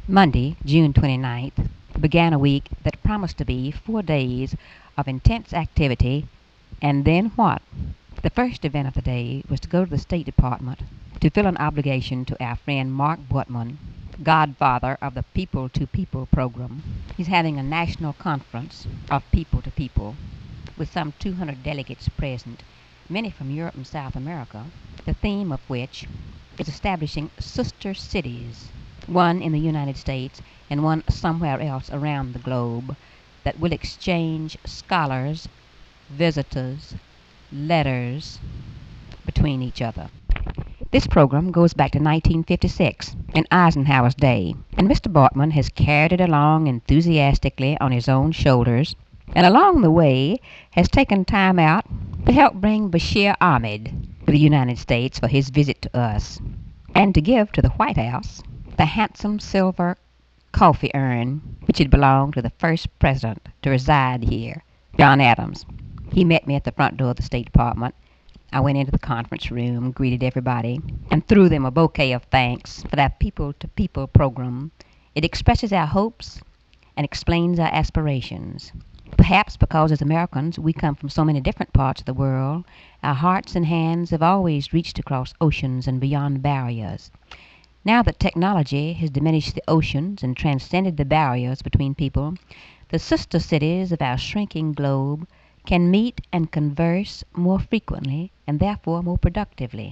Monday, June 29th, began a week that promised to be 4 days of intense activity, and then what? The first event of the day was to go to the State Department to fill an obligation to our friend Mark Buttman, godfather of the People to People program. He's having a national conference of people to people with some 200 delegates present, many from Europe and South America, the theme of which is establishing sister cities, one in the United States and one somewhere else around the globe, that will exchange scholars, visitors, letters between each other. This program goes back to 1956, in Eisenhower's day, and Mr. Bartman has carried it along enthusiastically on his own shoulders, and along the way has taken time out to help bring Bashir Ahmed to the United States for his visit to us, and to give to the White House the handsome silver coffee urn which had belonged to the first president to reside here, John Adams. He met me at the front door of the State Department. I went into the conference room, greeted everybody, and threw them a bouquet of thanks for that People to People program. It expresses our hopes and explains our aspirations. Perhaps because as Americans we come from so many different parts of the world, our hearts and hands have always reached across oceans and beyond barriers. Now that technology has diminished the oceans and transcended the barriers between people, the sister cities of our shrinking globe can meet and converse more frequently and therefore more productively.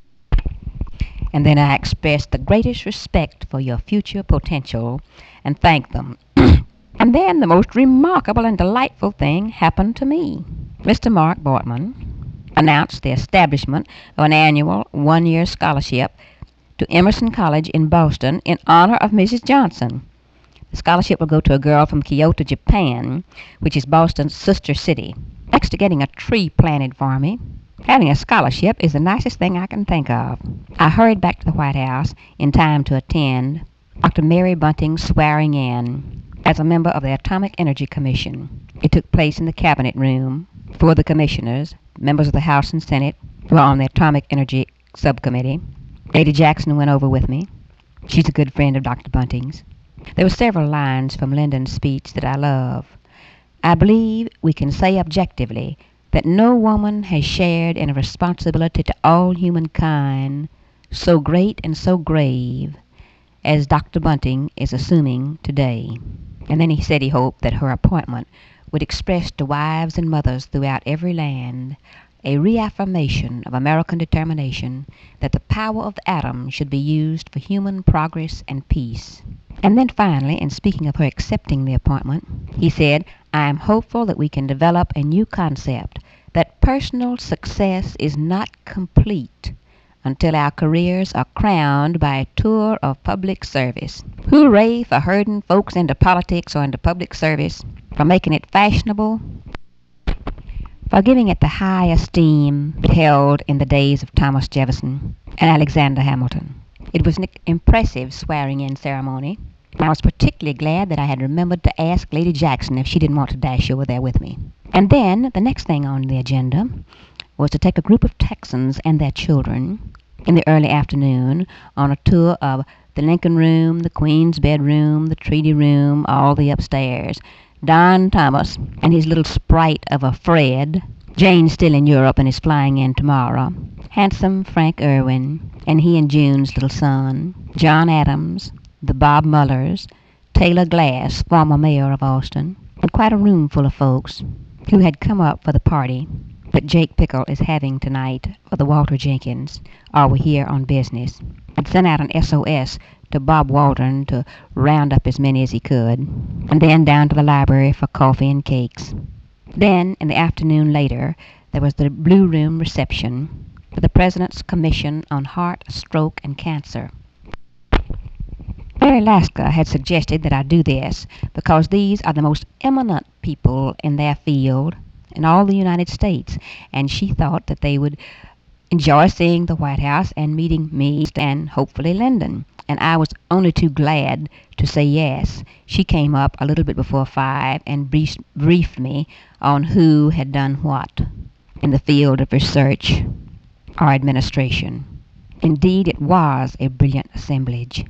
And then I express the greatest respect for your future potential and thank them. And then the most remarkable and delightful thing happened to me. Mr. Mark Bartman announced the establishment of an annual one-year scholarship to Emerson College in Boston in honor of Mrs. Johnson. The scholarship will go to a girl from Kyoto, Japan, which is Boston's sister city. Next to getting a tree planted for me, having a scholarship is the nicest thing I can think of. I hurried back to the White House in time to attend Dr. Mary Bunting's swearing in as a member of the Atomic Energy Commission. It took place in the Cabinet Room. Four of the commissioners, members of the House and Senate, were on the Atomic Energy Subcommittee. Lady Jackson went over with me. She's a good friend of Dr. Bunting's. There were several lines from Lyndon's speech that I love. I believe we can say objectively that no woman has shared in a responsibility to all humankind so great and so grave as Dr. Bunting is assuming today. And then he said he hoped that her appointment would express to wives and mothers throughout every land a reaffirmation of American determination that the power of the atom should be used for human progress and peace. And then finally, in speaking of her accepting the appointment, he said, I am hopeful that we can develop a new concept that personal success is not complete until our careers are crowned by a tour of public service. Hooray for herding folks into politics or into public service, for making it fashionable, for giving it the high esteem it held in the days of Thomas Jefferson and Alexander Hamilton. It was an impressive swearing-in ceremony. I was particularly glad that I had remembered to ask Lady Jackson if she didn't want to dash over there with me. And then, the next thing on the agenda was to take a group of Texans and their children in the early afternoon on a tour of the Lincoln Room, the Queen's bedroom, the Treaty Room, all the upstairs. Don Thomas and his little sprite of a Fred, Jane's still in Europe and is flying in tomorrow, handsome Frank Irwin, and he and June's little son, John Adams, the Bob Mullers, Taylor Glass, former mayor of Austin, and quite a room full of folks who had come up for the party that Jake Pickle is having tonight for the Walter Jenkins, or were here on business. I'd sent out an SOS to Bob Waldron to round up as many as he could, and then down to the library for coffee and cakes. Then, in the afternoon later, there was the Blue Room reception for the President's Commission on Heart, Stroke, and Cancer. Mary Laska had suggested that I do this because these are the most eminent people in their field in all the United States, and she thought that they would enjoy seeing the White House and meeting me and hopefully Lyndon. And I was only too glad to say yes. She came up a little bit before 5 and briefed me on who had done what in the field of research or administration. Indeed, it was a brilliant assemblage.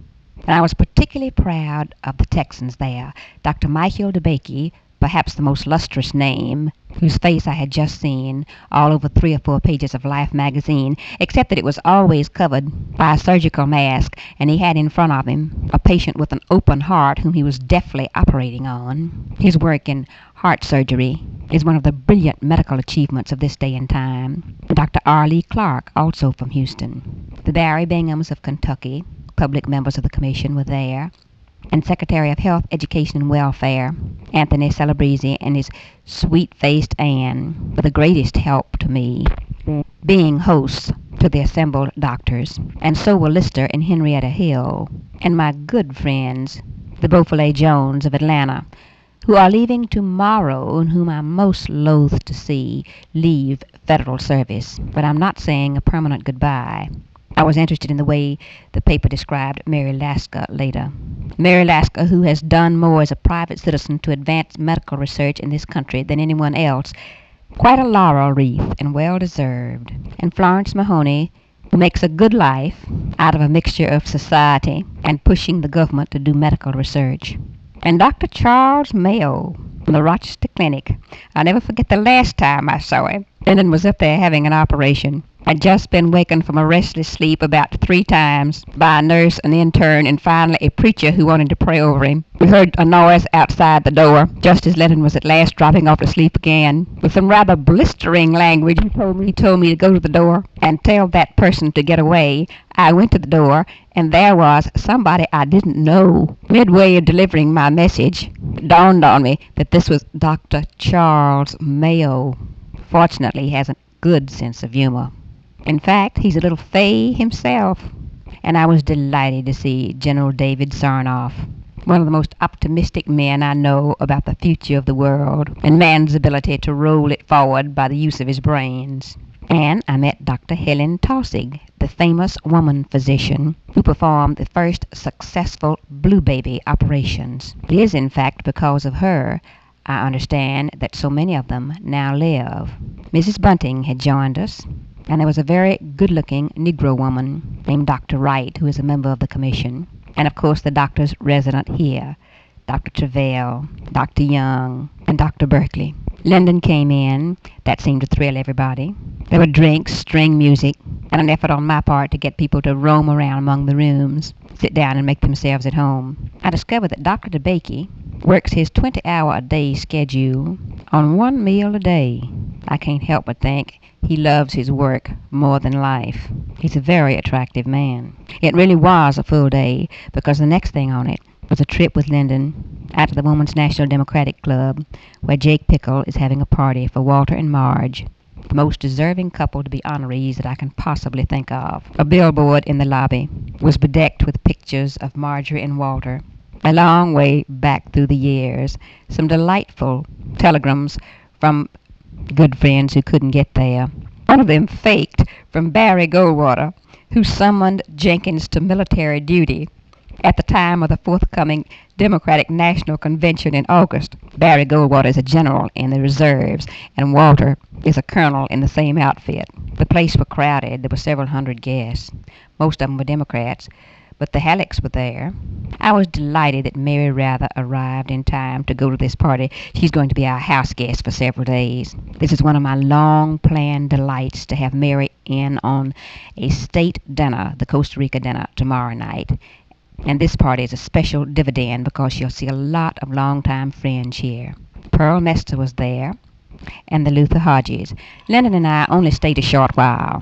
And I was particularly proud of the Texans there. Dr. Michael DeBakey, perhaps the most lustrous name, whose face I had just seen all over 3 or 4 pages of Life magazine, except that it was always covered by a surgical mask, and he had in front of him a patient with an open heart whom he was deftly operating on. His work in heart surgery is one of the brilliant medical achievements of this day and time. Dr. R. Lee Clark, also from Houston. The Barry Binghams of Kentucky, public members of the commission, were there, and Secretary of Health, Education, and Welfare, Anthony Celebrezzi, and his sweet-faced Anne, were the greatest help to me, being hosts to the assembled doctors, and so were Lister and Henrietta Hill, and my good friends, the Beausoleil Jones of Atlanta, who are leaving tomorrow, and whom I'm most loath to see leave federal service. But I'm not saying a permanent goodbye. I was interested in the way the paper described Mary Lasker later. Mary Lasker, who has done more as a private citizen to advance medical research in this country than anyone else, quite a laurel wreath and well deserved. And Florence Mahoney, who makes a good life out of a mixture of society and pushing the government to do medical research. And Dr. Charles Mayo from the Rochester Clinic. I'll never forget the last time I saw him. Lyndon was up there having an operation. I'd just been wakened from a restless sleep about 3 times by a nurse, an intern, and finally a preacher who wanted to pray over him. We heard a noise outside the door, just as Lyndon was at last dropping off to sleep again. With some rather blistering language, he told me to go to the door and tell that person to get away. I went to the door, and there was somebody I didn't know. Midway of delivering my message, it dawned on me that this was Dr. Charles Mayo. Fortunately, he has a good sense of humor. In fact, he's a little fay himself. And I was delighted to see General David Sarnoff, one of the most optimistic men I know about the future of the world and man's ability to roll it forward by the use of his brains. And I met Dr. Helen Taussig, the famous woman physician who performed the first successful blue baby operations. It is, in fact, because of her, I understand, that so many of them now live. Mrs. Bunting had joined us, and there was a very good-looking Negro woman named Dr. Wright, who is a member of the commission, and of course the doctors resident here, Dr. Travell, Dr. Young, and Dr. Berkeley. Lyndon came in. That seemed to thrill everybody. There were drinks, string music, and an effort on my part to get people to roam around among the rooms, sit down and make themselves at home. I discovered that Dr. DeBakey works his 20-hour-a-day schedule on 1 meal a day. I can't help but think he loves his work more than life. He's a very attractive man. It really was a full day, because the next thing on it was a trip with Lyndon out to the Women's National Democratic Club, where Jake Pickle is having a party for Walter and Marge, the most deserving couple to be honorees that I can possibly think of. A billboard in the lobby was bedecked with pictures of Marjorie and Walter, a long way back through the years. Some delightful telegrams from good friends who couldn't get there. One of them faked from Barry Goldwater, who summoned Jenkins to military duty at the time of the forthcoming Democratic National Convention in August. Barry Goldwater is a general in the reserves, and Walter is a colonel in the same outfit. The place was crowded. There were several hundred guests. Most of them were Democrats, but the Hallecks were there. I was delighted that Mary Rather arrived in time to go to this party. She's going to be our house guest for several days. This is one of my long-planned delights, to have Mary in on a state dinner, the Costa Rica dinner, tomorrow night. And this party is a special dividend because she'll see a lot of longtime friends here. Pearl Mester was there, and the Luther Hodges. Lyndon and I only stayed a short while.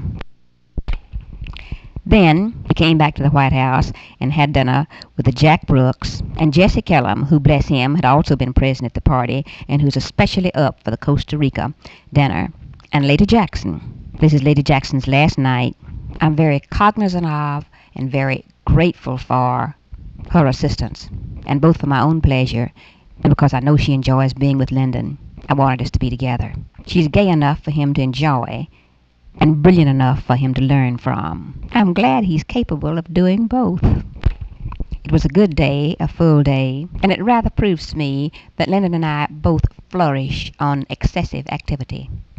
Then we came back to the White House and had dinner with the Jack Brooks and Jesse Kellum, who, bless him, had also been present at the party and who's especially up for the Costa Rica dinner, and Lady Jackson. This is Lady Jackson's last night. I'm very cognizant of and very grateful for her assistance, and both for my own pleasure and because I know she enjoys being with Lyndon. I wanted us to be together. She's gay enough for him to enjoy, and brilliant enough for him to learn from. I'm glad he's capable of doing both. It was a good day, a full day, and it rather proves to me that Lyndon and I both flourish on excessive activity.